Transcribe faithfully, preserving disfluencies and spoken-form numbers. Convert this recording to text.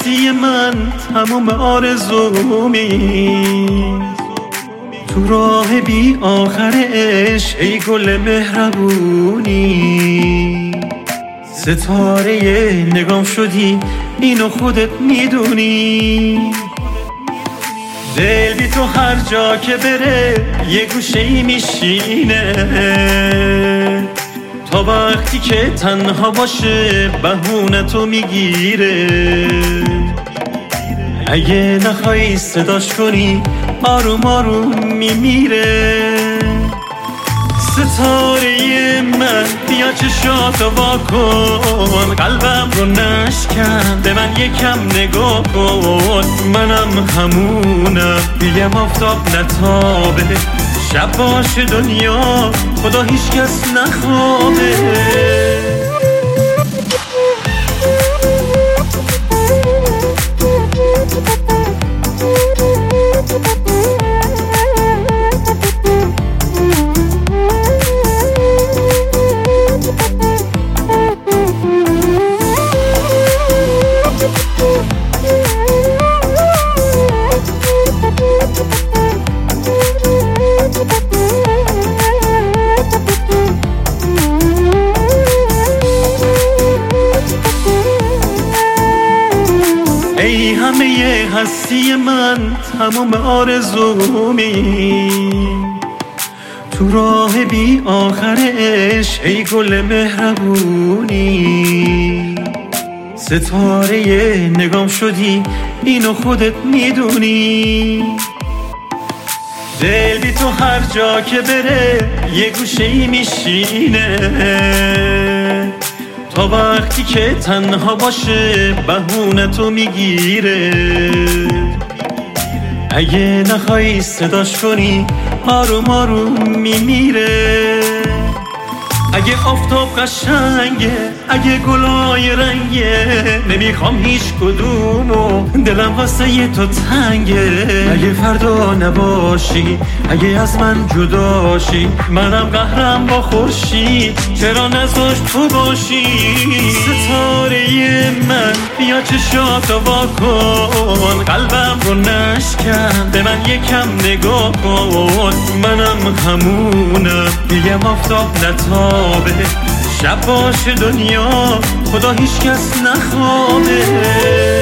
هستی من تموم آرزومی، تو راه بی آخر عشق ای گل مهربونی، ستاره نگام شدی اینو خودت میدونی. دل بی تو هر جا که بره یه گوشه ای میشینه، تا وقتی که تنها باشه بهونه تو میگیره. اگه نخوای صداش کنی آروم آروم میمیره. ستاره من بیا چشاتو وا کن، قلبم رو نشکن، به من یکم نگاه کن. منم همونم، بگم آفتاب نتابه، شب باشه دنیا خدا هیچ کس نخوابه. ای همه هستی من تمام آرزومی، تو راه بی آخر عشق ای گل مهربونی، ستاره نگام شدی اینو خودت میدونی. دل بی تو هر جا که بره یه گوشه ای میشینه، تا وقتی که تنها باشه بهونه تو میگیره. اگه نخوای صداش کنی آروم آروم میمیره. اگه آفتاب قشنگه، اگه گلای رنگه، نمیخوام هیچ کدومو، دلم واسه یه تو تنگه. اگه فردا نباشی، اگه از من جداشی، منم قهرم با خورشید، چرا نذاشت تو باشی. ستاره من بیا چشاتو وا کن، قلبم رو نشکن، به من یکم نگاه کن. منم همونم، بگم آفتاب نتابه، شب باشه دنیا خدا هیچ کس نخوابه.